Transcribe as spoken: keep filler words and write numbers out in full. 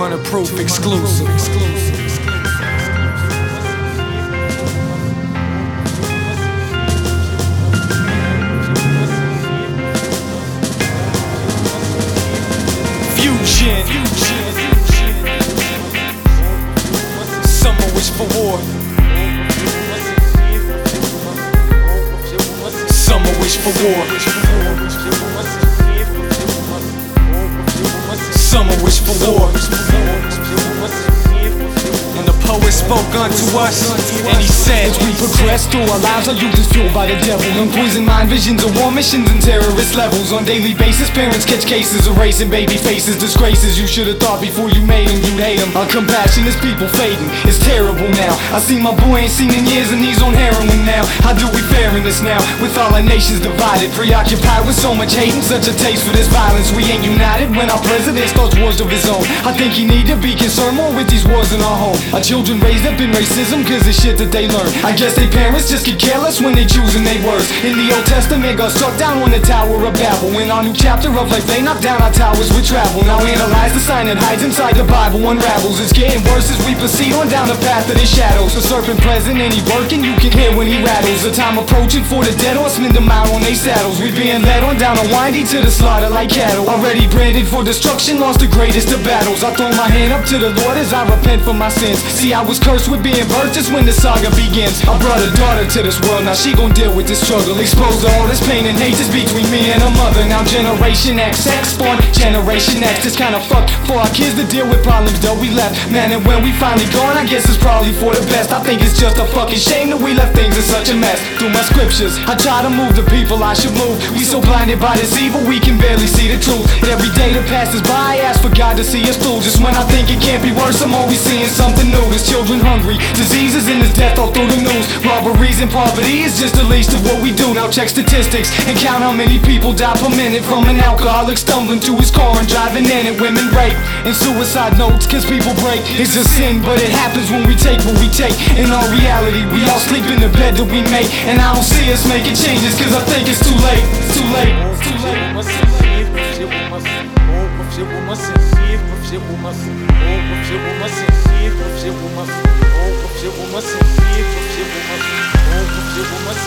Runnerproof exclusive. Fusion. Summer wish for war. Summer wish for war. Summer wish for war. And the poet spoke unto us, and he said, as we progress through our lives, our youth is fueled by the devil and poison mind visions of war missions and terrorist levels. On daily basis, parents catch cases of erasing baby faces, disgraces you should have thought before you made them, you'd hate them. Our compassion is people fading, it's terrible now. I see my boy ain't seen in years and he's on heroin now. How do we fare in this now, with all our nations divided, preoccupied with so much hate and such a taste for this violence? We ain't united when our president starts wars of his own. I think he need to be concerned more with these wars in our home. Our children raised up in racism cause it's shit that they learn. I guess they parents just get careless when they choosing they words. In the Old Testament, God struck down on the Tower of Babel. In our new chapter of life, they knock down our towers with travel. Now analyze the sign that hides inside the Bible, unravels. It's getting worse as we proceed on down the path of the shadows. The serpent present and he working, you can hear when he rattles. The time approaching for the dead horsemen to mount on they saddles. We being led on down a windy to the slaughter like cattle. Already branded for destruction, lost the greatest of battles. I throw my hand up to the Lord as I repent for my sins. See, I was cursed with being birthed just when the saga begins. I brought a daughter to this world, now she gon' deal with this struggle. Exposed to all this pain and hate that's between me and her mother. Now Generation X, X spawn Generation X. It's kinda fucked for our kids to deal with problems though we left. Man, and when we finally gone, I guess it's probably for the best. I think it's just a fucking shame that we left things in such a mess. Through my scriptures, I try to move the people I should move. We so blinded by this evil, we can barely see the truth. But every day that passes by, I ask for God to see us through. Just when I think it can't be worse, I'm always seeing something new. There's children hungry, diseases and there's death all through the news. Robberies and poverty is just the least of what we do. Now check statistics and count how many people die per minute from an alcoholic stumbling to his car and driving in it. Women rape and suicide notes cause people break. It's a sin, but it happens when we take what we take. In all reality, we all sleep in the bed that we make. And I don't see us making changes cause I think it's too late. It's too late, it's too late. Chegou uma